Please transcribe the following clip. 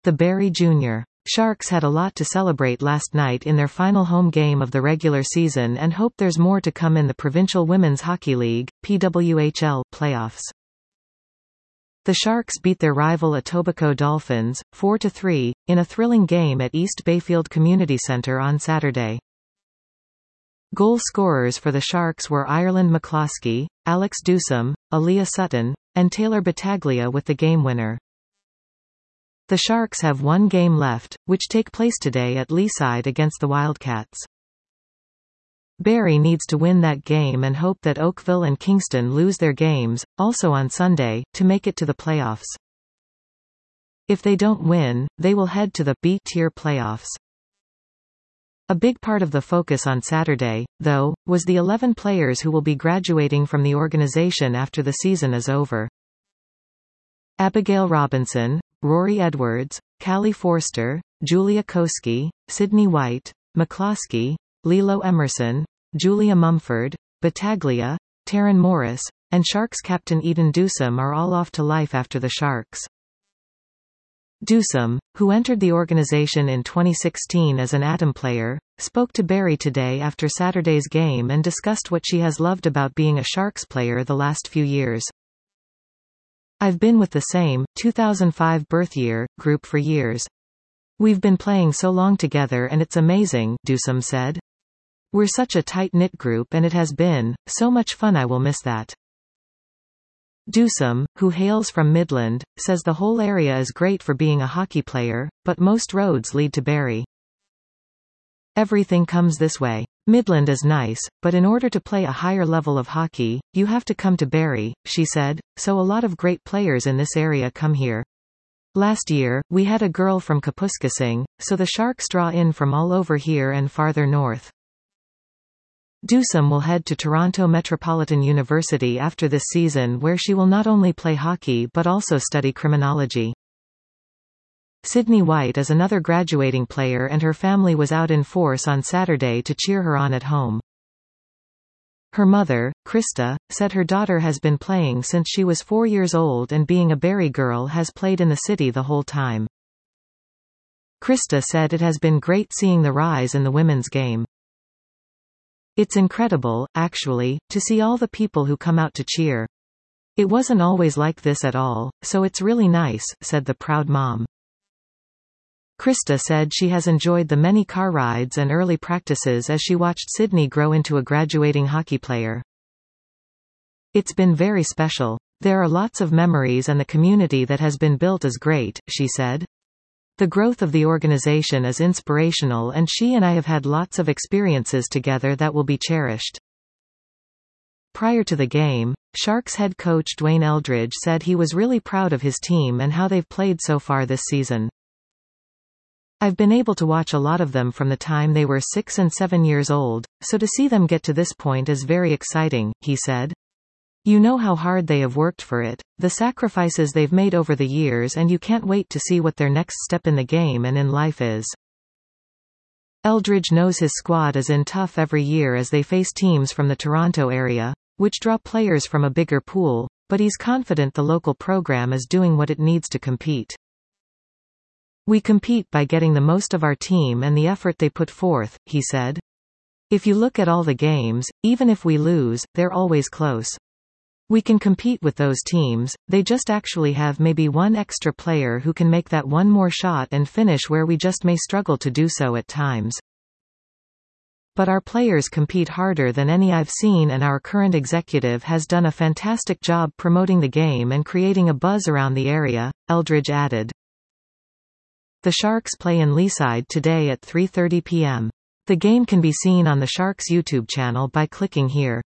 The Barrie Jr. Sharks had a lot to celebrate last night in their final home game of the regular season and hope there's more to come in the Provincial Women's Hockey League, PWHL, playoffs. The Sharks beat their rival Etobicoke Dolphins, 4-3, in a thrilling game at East Bayfield Community Centre on Saturday. Goal scorers for the Sharks were Ireland McCloskey, Alex Dewsome, Aaliyah Sutton, and Taylor Battaglia with the game winner. The Sharks have one game left, which take place today at Leaside against the Wildcats. Barrie needs to win that game and hope that Oakville and Kingston lose their games, also on Sunday, to make it to the playoffs. If they don't win, they will head to the B-tier playoffs. A big part of the focus on Saturday, though, was the 11 players who will be graduating from the organization after the season is over. Abigail Robinson, Rory Edwards, Callie Forster, Julia Koski, Sydney White, McCloskey, Lilo Emerson, Julia Mumford, Battaglia, Taryn Morris, and Sharks captain Eden Dewsome are all off to life after the Sharks. Dewsome, who entered the organization in 2016 as an Atom player, spoke to Barrie today after Saturday's game and discussed what she has loved about being a Sharks player the last few years. I've been with the same, 2005 birth year, group for years. We've been playing so long together and it's amazing, Dewsome said. We're such a tight-knit group and it has been so much fun. I will miss that. Dewsome, who hails from Midland, says the whole area is great for being a hockey player, but most roads lead to Barrie. Everything comes this way. Midland is nice, but in order to play a higher level of hockey, you have to come to Barrie, she said, so a lot of great players in this area come here. Last year, we had a girl from Kapuskasing, so the Sharks draw in from all over here and farther north. Dewsome will head to Toronto Metropolitan University after this season, where she will not only play hockey but also study criminology. Sydney White is another graduating player and her family was out in force on Saturday to cheer her on at home. Her mother, Krista, said her daughter has been playing since she was 4 years old and being a Barrie girl has played in the city the whole time. Krista said it has been great seeing the rise in the women's game. It's incredible, actually, to see all the people who come out to cheer. It wasn't always like this at all, so it's really nice, said the proud mom. Krista said she has enjoyed the many car rides and early practices as she watched Sydney grow into a graduating hockey player. It's been very special. There are lots of memories and the community that has been built is great, she said. The growth of the organization is inspirational and she and I have had lots of experiences together that will be cherished. Prior to the game, Sharks head coach Dwayne Eldridge said he was really proud of his team and how they've played so far this season. I've been able to watch a lot of them from the time they were 6 and 7 years old, so to see them get to this point is very exciting, he said. You know how hard they have worked for it, the sacrifices they've made over the years, and you can't wait to see what their next step in the game and in life is. Eldridge knows his squad is in tough every year as they face teams from the Toronto area, which draw players from a bigger pool, but he's confident the local program is doing what it needs to compete. We compete by getting the most of our team and the effort they put forth, he said. If you look at all the games, even if we lose, they're always close. We can compete with those teams, they just actually have maybe one extra player who can make that one more shot and finish where we just may struggle to do so at times. But our players compete harder than any I've seen and our current executive has done a fantastic job promoting the game and creating a buzz around the area, Eldridge added. The Sharks play in Leaside today at 3:30 p.m. The game can be seen on the Sharks YouTube channel by clicking here.